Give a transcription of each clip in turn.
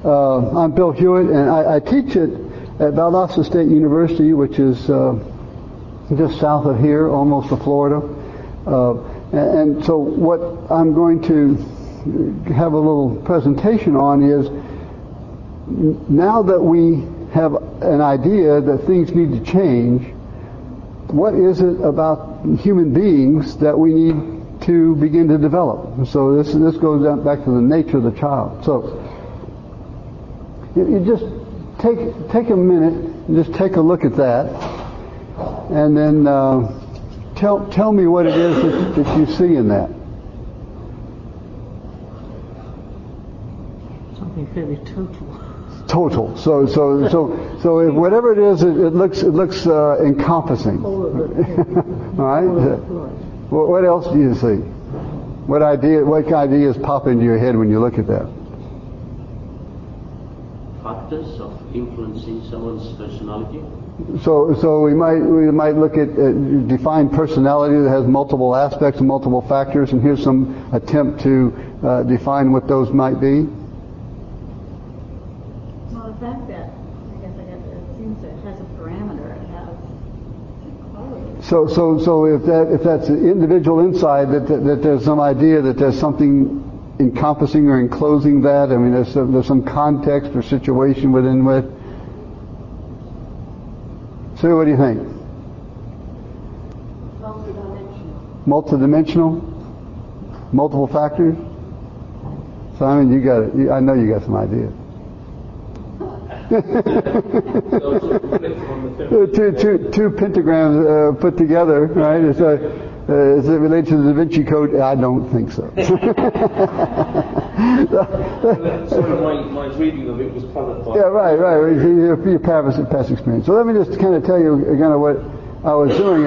I'm Bill Hewitt, and I teach at Valdosta State University, which is just south of here, almost to Florida. And so what I'm going to have a little presentation on is, now that we have an idea that things need to change, what is it about human beings that we need to begin to develop? So this goes back to the nature of the child. So you just take a minute and just take a look at that, and then tell me what it is that you see in that. Something fairly total. Total. So if whatever it is, it looks encompassing. All right. What else do you see? What ideas pop into your head when you look at that? Factors of influencing someone's personality. So we might look at defined personality that has multiple aspects and multiple factors, and here's some attempt to define what those might be. Well, the fact that it seems that it has a parameter, it has qualities. So if that's an individual inside, that there's some idea that there's something encompassing or enclosing that. I mean, there's some context or situation within it. So what do you think? Multidimensional? Multiple factors? Simon, you got it. I know you got some ideas. two pentagrams put together, right? Is it related to the Da Vinci Code? I don't think so. My reading of it was coloured by... Yeah, right. Your past experience. So let me just kind of tell you again what I was doing.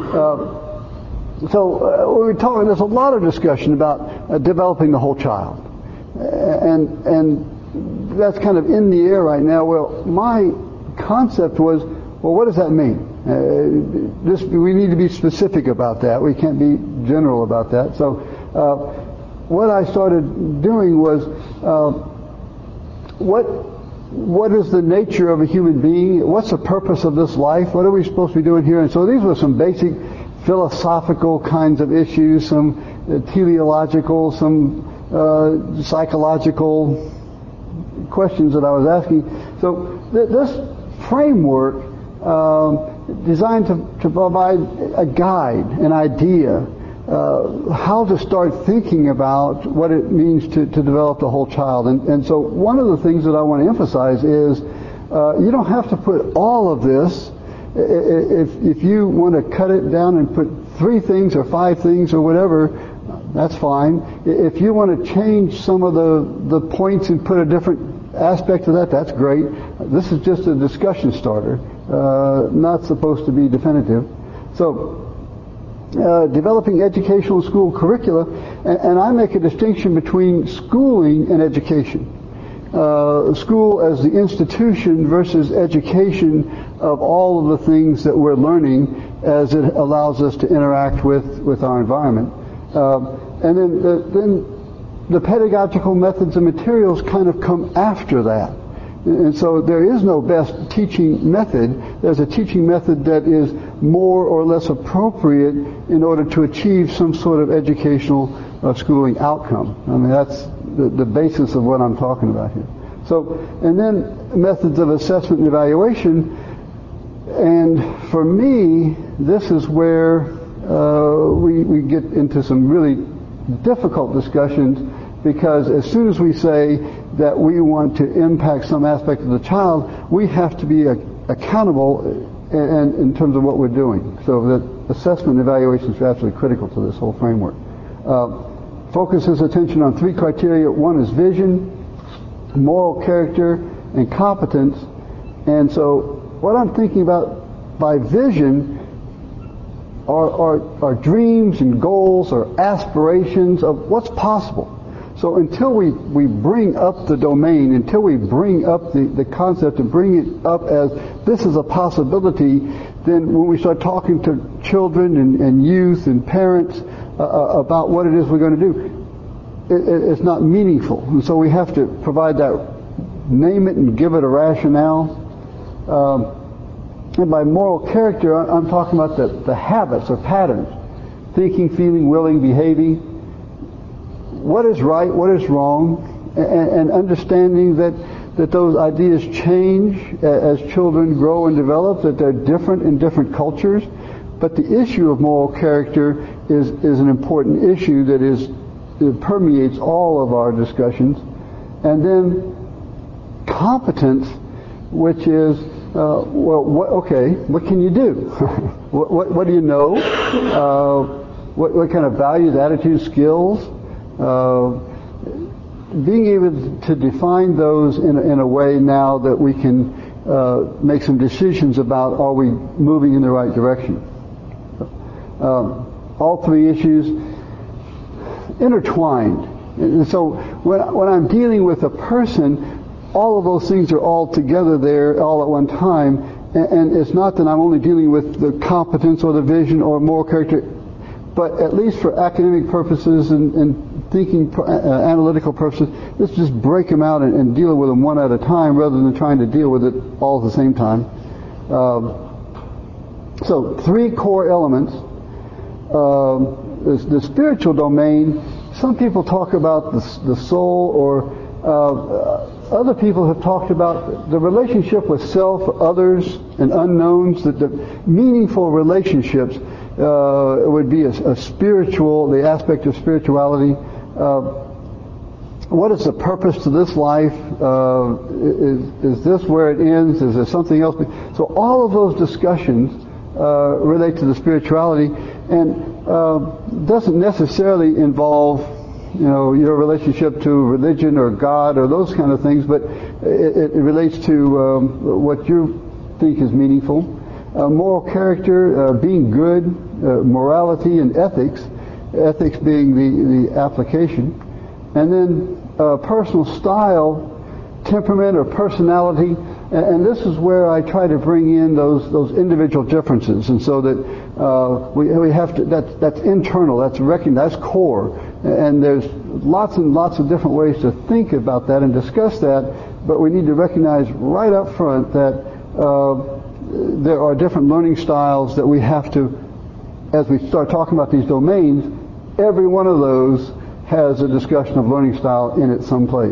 So we were talking. There's a lot of discussion about developing the whole child, and that's kind of in the air right now. Well, my concept was, well, what does that mean? We need to be specific about that. We can't be general about that. So what I started doing was, what is the nature of a human being? What's the purpose of this life? What are we supposed to be doing here? And so these were some basic philosophical kinds of issues, some teleological, some psychological questions that I was asking. So this framework designed to provide a guide, an idea, how to start thinking about what it means to develop the whole child. And so one of the things that I want to emphasize is you don't have to put all of this. If you want to cut it down and put 3 things or 5 things or whatever, that's fine. If you want to change some of the points and put a different aspect of that, that's great. This is just a discussion starter, not supposed to be definitive. So developing educational school curricula, and I make a distinction between schooling and education. School as the institution versus education of all of the things that we're learning as it allows us to interact with our environment. And then the pedagogical methods and materials kind of come after that. And so there is no best teaching method. There's a teaching method that is more or less appropriate in order to achieve some sort of educational schooling outcome. I mean, that's the basis of what I'm talking about here. So, and then methods of assessment and evaluation. And for me, this is where we get into some really difficult discussions, because as soon as we say that we want to impact some aspect of the child, we have to be accountable and in terms of what we're doing. So that assessment and evaluation is absolutely critical to this whole framework. Focuses attention on 3 criteria. One is vision, moral character, and competence. And so what I'm thinking about by vision are dreams and goals or aspirations of what's possible. So until we bring up the domain, until we bring up the concept and bring it up as this is a possibility, then when we start talking to children and youth and parents about what it is we're going to do, it's not meaningful. And so we have to provide that name it and give it a rationale. And by moral character, I'm talking about the habits or patterns. Thinking, feeling, willing, behaving. What is right, what is wrong, and understanding that those ideas change as children grow and develop, that they're different in different cultures. But the issue of moral character is an important issue that it permeates all of our discussions. And then competence, which is, what can you do? what do you know? What kind of values, attitudes, skills? Being able to define those in a way now that we can make some decisions about, are we moving in the right direction? All three issues intertwined. And so when I'm dealing with a person, all of those things are all together there all at one time, and it's not that I'm only dealing with the competence or the vision or moral character, but at least for academic purposes and thinking analytical purposes, let's just break them out and deal with them one at a time rather than trying to deal with it all at the same time. So three core elements. The spiritual domain, some people talk about the soul, or other people have talked about the relationship with self, others, and unknowns, that the meaningful relationships would be a spiritual, the aspect of spirituality. What is the purpose to this life? Is this where it ends? Is there something else? So all of those discussions relate to the spirituality, and doesn't necessarily involve, your relationship to religion or God or those kind of things, but it relates to what you think is meaningful. Moral character, being good, morality and ethics being the application, and then personal style, temperament or personality, and this is where I try to bring in those individual differences, and so that we have to, that's internal, that's recognized, that's core, and there's lots and lots of different ways to think about that and discuss that, but we need to recognize right up front that there are different learning styles that we have to, as we start talking about these domains, every one of those has a discussion of learning style in it someplace.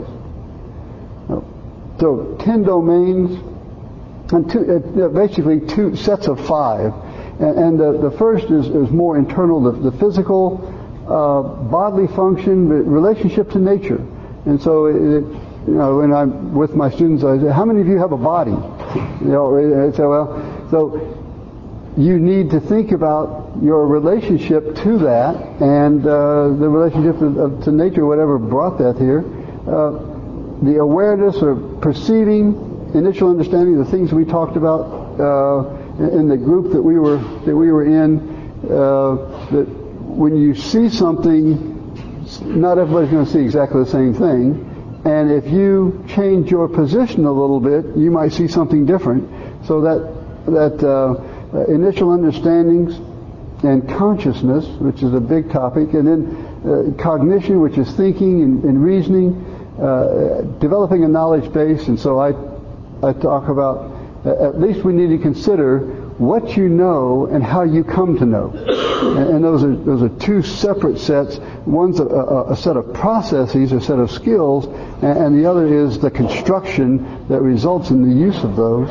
So 10 domains, and basically two sets of 5. And the first is more internal, the physical, bodily function, relationship to nature. And so, when I'm with my students, I say, how many of you have a body? I say, well, so you need to think about your relationship to that, and the relationship to nature, whatever brought that here. The awareness or perceiving, initial understanding, the things we talked about in the group that we were in, that when you see something, not everybody's going to see exactly the same thing, and if you change your position a little bit, you might see something different. So that initial understandings and consciousness, which is a big topic, and then cognition, which is thinking and reasoning, developing a knowledge base. And so I talk about, at least we need to consider what you know and how you come to know, and those are two separate sets. One's a set of processes, a set of skills, and the other is the construction that results in the use of those.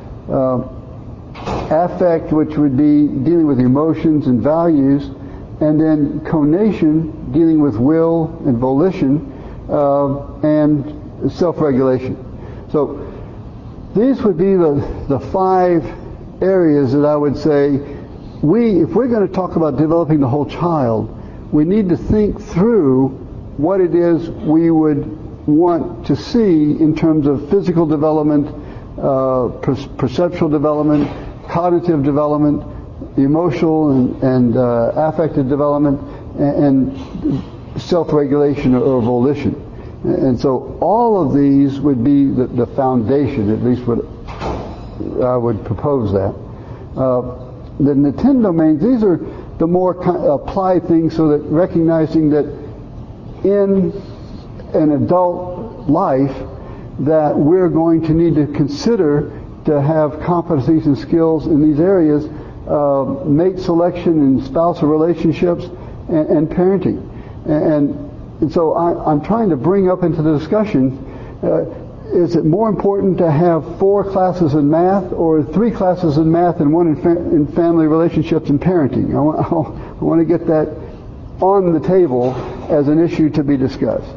Affect, which would be dealing with emotions and values, and then conation, dealing with will and volition, and self-regulation. So these would be the 5 areas that I would say if we're going to talk about developing the whole child, we need to think through what it is we would want to see in terms of physical development, perceptual development, cognitive development, emotional and affective development, and self-regulation or volition. And so all of these would be the foundation, at least what I would propose that. Then the 10 domains, these are the more applied things, so that recognizing that in an adult life, that we're going to need to consider to have competencies and skills in these areas, mate selection and spousal relationships and parenting. And so I'm trying to bring up into the discussion, is it more important to have 4 classes in math or 3 classes in math and 1 in family relationships and parenting? I want to get that on the table as an issue to be discussed.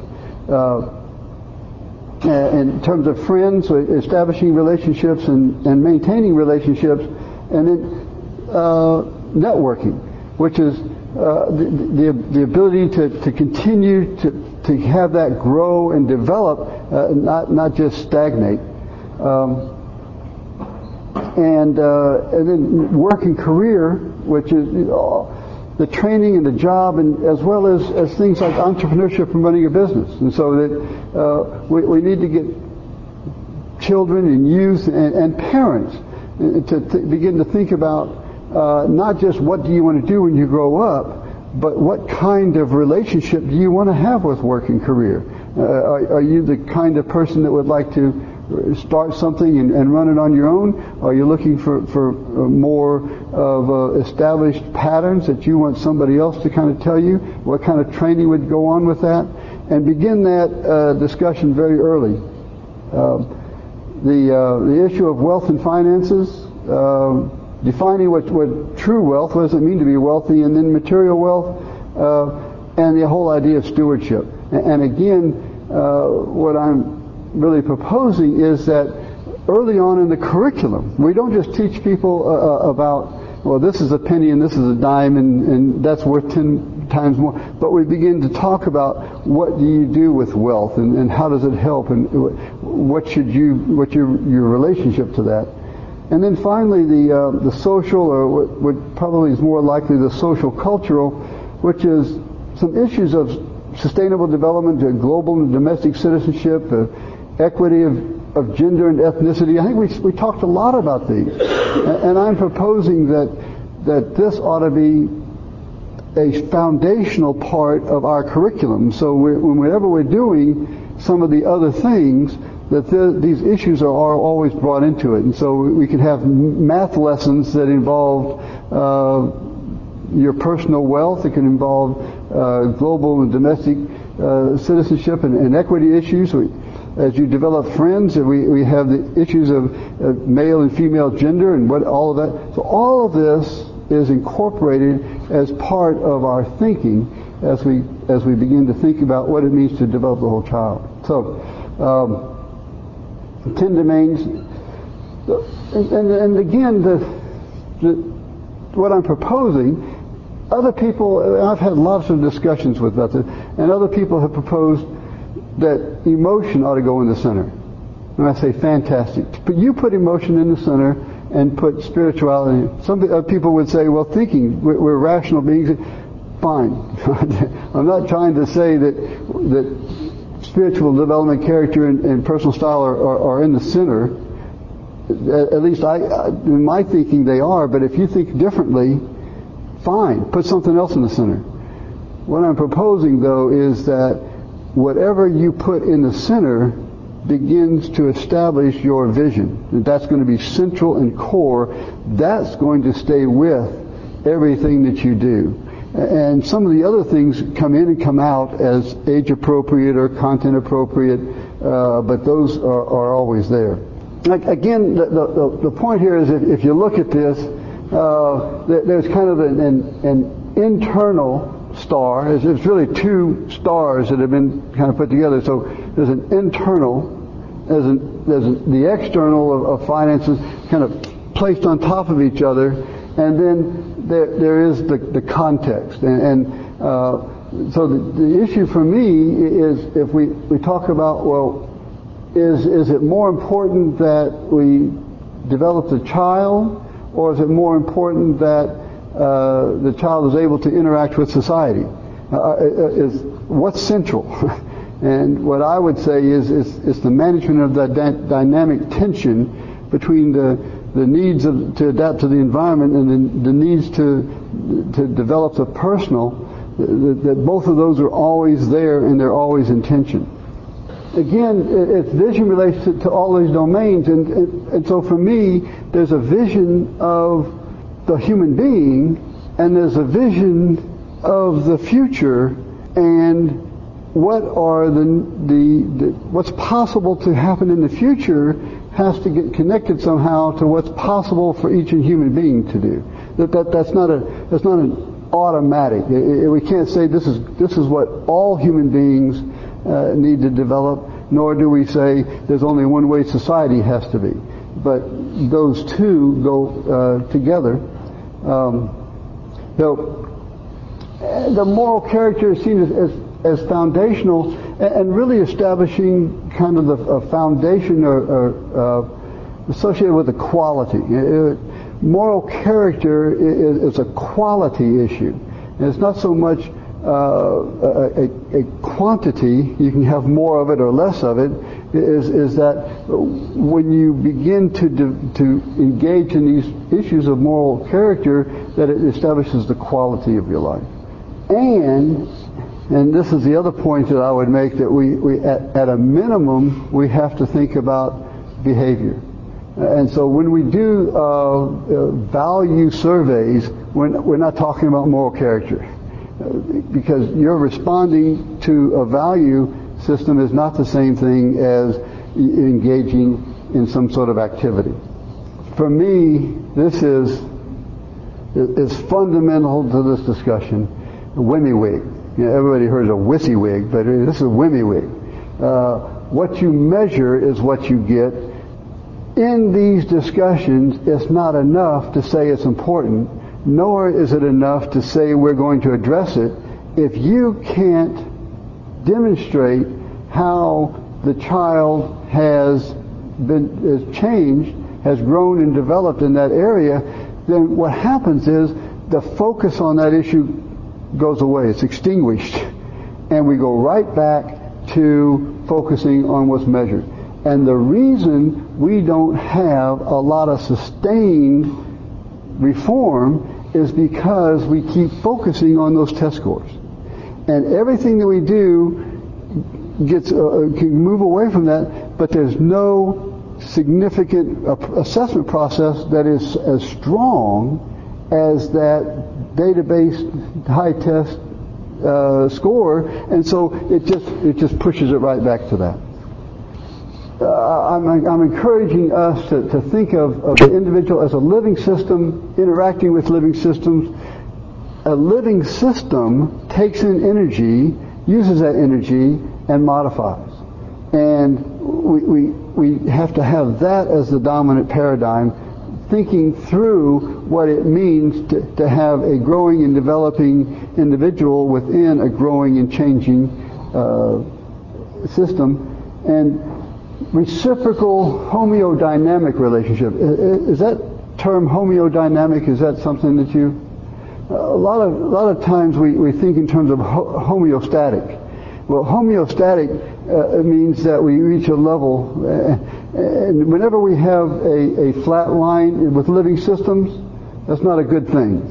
In terms of friends, establishing relationships and maintaining relationships, and then networking, which is the ability to continue to have that grow and develop, not just stagnate. And then work and career, which is the training and the job, and as well as things like entrepreneurship and running a business. And so that we need to get children and youth and parents to begin to think about not just what do you want to do when you grow up, but what kind of relationship do you want to have with work and career? Are you the kind of person that would like to start something and run it on your own? Are you looking for more of established patterns that you want somebody else to kind of tell you? What kind of training would go on with that? And begin that discussion very early. The issue of wealth and finances, defining what true wealth, what does it mean to be wealthy, and then material wealth, and the whole idea of stewardship. And again, what I'm really proposing is that early on in the curriculum, we don't just teach people about, well, this is a penny and this is a dime and that's worth 10 times more, but we begin to talk about what do you do with wealth and how does it help and what's your relationship to that. And then finally the social, or what probably is more likely the social cultural, which is some issues of sustainable development, global and domestic citizenship, equity of gender and ethnicity. I think we talked a lot about these. And I'm proposing that this ought to be a foundational part of our curriculum. So whenever we're doing some of the other things, that these issues are always brought into it. And so we could have math lessons that involve your personal wealth. It can involve global and domestic citizenship and equity issues. As you develop friends, we have the issues of male and female gender and what all of that. So all of this is incorporated as part of our thinking as we begin to think about what it means to develop the whole child. So 10 domains, and again, what I'm proposing. Other people, I've had lots of discussions with that, and other people have proposed that emotion ought to go in the center. And I say, fantastic. But you put emotion in the center and put spirituality. Some people would say, well, thinking, we're rational beings. Fine. I'm not trying to say that spiritual development, character, and personal style are in the center. At least in my thinking they are, but if you think differently, fine. Put something else in the center. What I'm proposing, though, is that whatever you put in the center begins to establish your vision. That's going to be central and core. That's going to stay with everything that you do. And some of the other things come in and come out as age appropriate or content appropriate, but those are always there. Again, the point here is if you look at this, there's kind of an internal star. There's really 2 stars that have been kind of put together. So there's an internal, there's the external of finances kind of placed on top of each other, and then there is the context. So the issue for me is if we talk about, well, is it more important that we develop the child, or is it more important that the child is able to interact with society? What's central? And what I would say is the management of that dynamic tension between the needs to adapt to the environment and the needs to develop the personal, that both of those are always there and they're always in tension. again, its vision relates to all these domains, and so for me, there's a vision of the human being, and there's a vision of the future, and what are what's possible to happen in the future has to get connected somehow to what's possible for each human being to do. That's not an automatic. We can't say this is what all human beings need to develop, nor do we say there's only one way society has to be. But those two go together. The moral character is seen as foundational and really establishing kind of a foundation or associated with a quality. Moral character is a quality issue. And it's not so much a quantity, you can have more of it or less of it, is that when you begin to engage in these issues of moral character, that it establishes the quality of your life. And this is the other point that I would make, that we at a minimum, we have to think about behavior. And so when we do value surveys, we're not talking about moral character. Because you're responding to a value system is not the same thing as engaging in some sort of activity. For me, this is fundamental to this discussion. WYSIWYG. Everybody heard of WYSIWYG, but this is WYSIWYG. What you measure is what you get. In these discussions, it's not enough to say it's important, nor is it enough to say we're going to address it. If you can't demonstrate how the child has changed, has grown and developed in that area, then what happens is the focus on that issue goes away. It's extinguished. And we go right back to focusing on what's measured. And the reason we don't have a lot of sustained reform is because we keep focusing on those test scores. And everything that we do can move away from that, but there's no significant assessment process that is as strong as that database high test score, and so it just pushes it right back to that. I'm encouraging us to think of the individual as a living system, interacting with living systems. A living system takes in energy, uses that energy, and modifies. And we have to have that as the dominant paradigm, thinking through what it means to have a growing and developing individual within a growing and changing system. And reciprocal homeodynamic relationship. Is that term homeodynamic, is that something that you... A lot of times we think in terms of homeostatic. Well, homeostatic means that we reach a level, and whenever we have a flat line with living systems, that's not a good thing.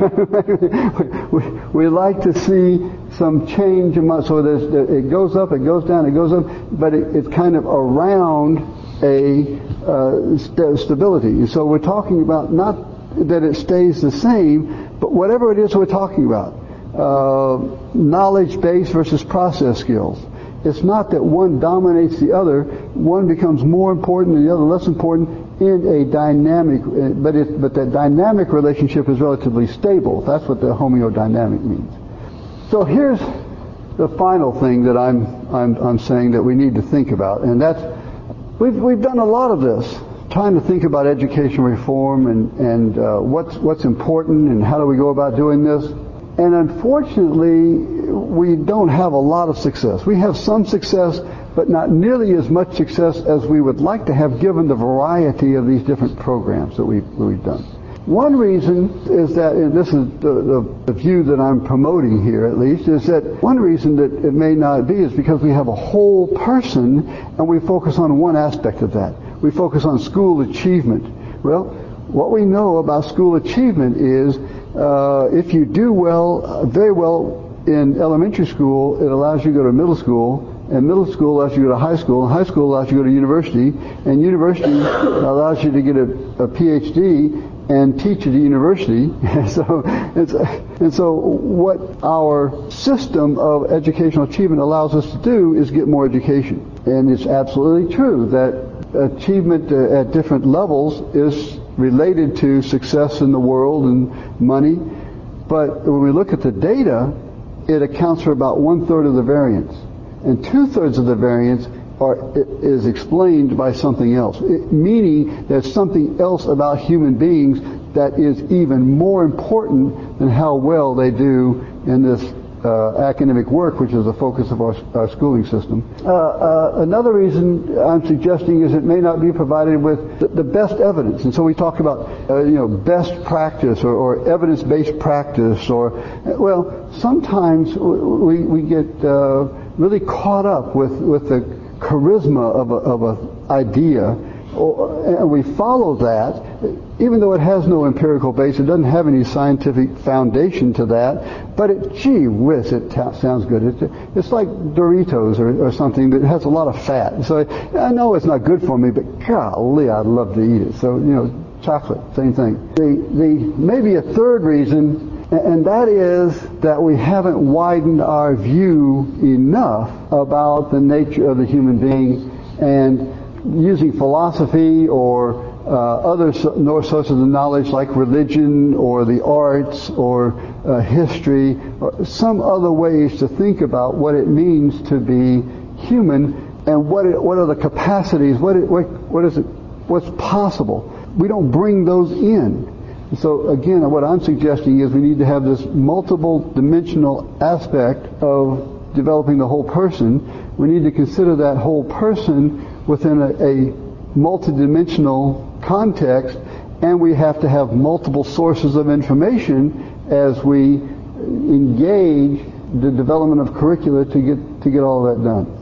we like to see some change, so it goes up, it goes down, it goes up, but it's kind of around a stability. So we're talking about not that it stays the same, but whatever it is we're talking about. Knowledge base versus process skills. It's not that one dominates the other, one becomes more important and the other less important in a dynamic, but that dynamic relationship is relatively stable. That's what the homeodynamic means. So here's the final thing that I'm saying that we need to think about, and that's we've done a lot of this, trying to think about education reform and what's important and how do we go about doing this. And unfortunately, we don't have a lot of success. We have some success, but not nearly as much success as we would like to have, given the variety of these different programs that we've done. One reason is that, and this is the view that I'm promoting here at least, is that one reason that it may not be is because we have a whole person and we focus on one aspect of that. We focus on school achievement. Well, what we know about school achievement is if you do well, very well in elementary school, it allows you to go to middle school, And middle school allows you to go to high school, and high school allows you to go to university, and university allows you to get a PhD and teach at a university. And so what our system of educational achievement allows us to do is get more education. And it's absolutely true that achievement at different levels is related to success in the world and money. But when we look at the data, it accounts for about 1/3 of the variance. And 2/3 of the variance is explained by something else. Meaning there's something else about human beings that is even more important than how well they do in this academic work, which is the focus of our schooling system. Another reason I'm suggesting is it may not be provided with the best evidence. And so we talk about best practice or evidence-based practice, or sometimes we get really caught up with the charisma of an idea, and we follow that, even though it has no empirical base. It doesn't have any scientific foundation to that, but gee whiz, it sounds good. It's like Doritos or something that has a lot of fat. So I know it's not good for me, but golly, I'd love to eat it. So, chocolate, same thing. The maybe a third reason, and that is that we haven't widened our view enough about the nature of the human being, and using philosophy or other sources of knowledge like religion or the arts or history or some other ways to think about what it means to be human and what are the capacities, what's possible. We don't bring those in. So again, what I'm suggesting is we need to have this multiple dimensional aspect of developing the whole person. We need to consider that whole person within a multidimensional context, and we have to have multiple sources of information as we engage the development of curricula to get all that done.